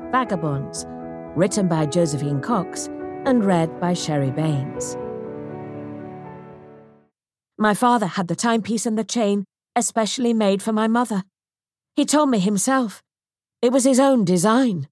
Vagabonds, written by Josephine Cox and read by Sherry Baines. My father had the timepiece and the chain especially made for my mother. He told me himself. It was his own design.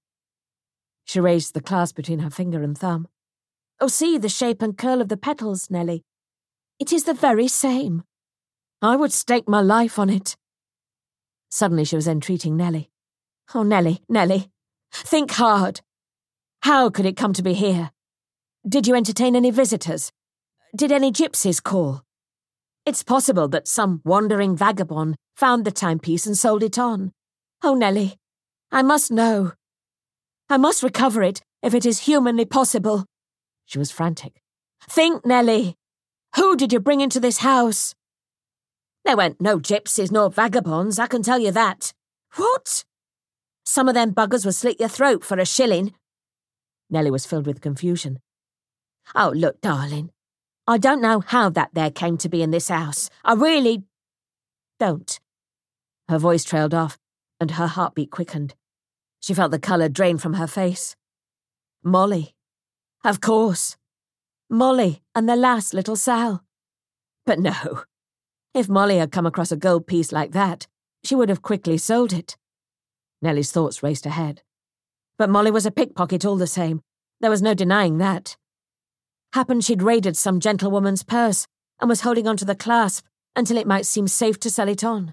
She raised the clasp between her finger and thumb. Oh, see the shape and curl of the petals, Nellie. It is the very same. I would stake my life on it. Suddenly she was entreating Nellie. Oh, Nellie, Nellie, think hard. How could it come to be here? Did you entertain any visitors? Did any gypsies call? It's possible that some wandering vagabond found the timepiece and sold it on. Oh, Nellie, I must know. I must recover it if it is humanly possible. She was frantic. Think, Nellie. Who did you bring into this house? There weren't no gypsies nor vagabonds, I can tell you that. What? Some of them buggers would slit your throat for a shilling. Nellie was filled with confusion. Oh, look, darling. I don't know how that there came to be in this house. I really don't. Her voice trailed off, and her heartbeat quickened. She felt the colour drain from her face. Molly. Of course. Molly and the last little Sal. But no. If Molly had come across a gold piece like that, she would have quickly sold it. Nellie's thoughts raced ahead. But Molly was a pickpocket all the same. There was no denying that. Happened she'd raided some gentlewoman's purse and was holding on to the clasp until it might seem safe to sell it on.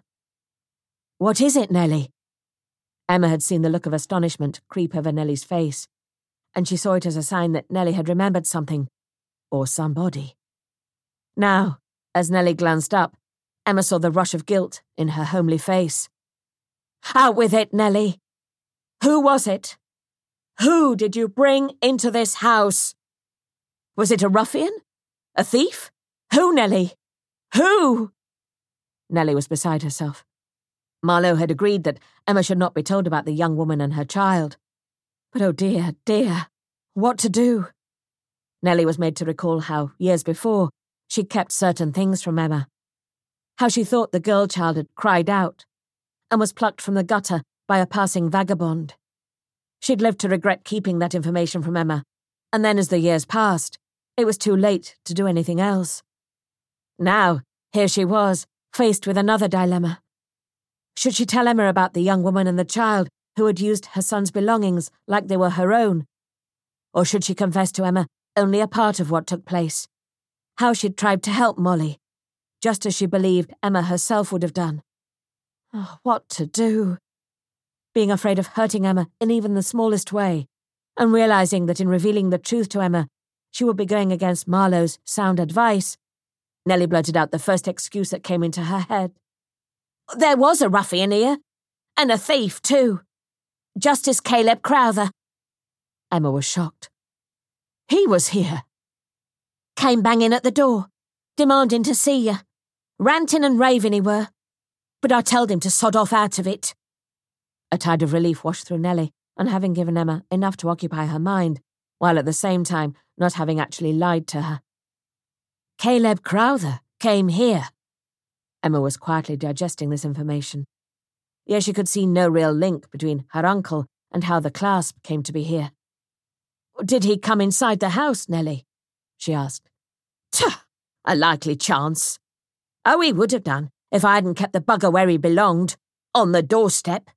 What is it, Nellie? Emma had seen the look of astonishment creep over Nellie's face, and she saw it as a sign that Nellie had remembered something, or somebody. Now, as Nellie glanced up, Emma saw the rush of guilt in her homely face. Out with it, Nellie. Who was it? Who did you bring into this house? Was it a ruffian? A thief? Who, Nellie? Who? Nellie was beside herself. Marlowe had agreed that Emma should not be told about the young woman and her child. But oh dear, dear, what to do? Nellie was made to recall how, years before, she'd kept certain things from Emma. How she thought the girl child had cried out and was plucked from the gutter by a passing vagabond. She'd lived to regret keeping that information from Emma, and then as the years passed, it was too late to do anything else. Now, here she was, faced with another dilemma. Should she tell Emma about the young woman and the child who had used her son's belongings like they were her own? Or should she confess to Emma only a part of what took place? How she'd tried to help Molly, just as she believed Emma herself would have done. Oh, what to do? Being afraid of hurting Emma in even the smallest way, and realizing that in revealing the truth to Emma, she would be going against Marlowe's sound advice, Nellie blurted out the first excuse that came into her head. There was a ruffian here, and a thief too. Justice Caleb Crowther. Emma was shocked. He was here. Came banging at the door, demanding to see you. Ranting and raving he were. But I told him to sod off out of it. A tide of relief washed through Nellie, on having given Emma enough to occupy her mind, while at the same time not having actually lied to her. Caleb Crowther came here. Emma was quietly digesting this information. Yet she could see no real link between her uncle and how the clasp came to be here. Did he come inside the house, Nellie? She asked. Tuh, a likely chance. Oh, he would have done if I hadn't kept the bugger where he belonged, on the doorstep.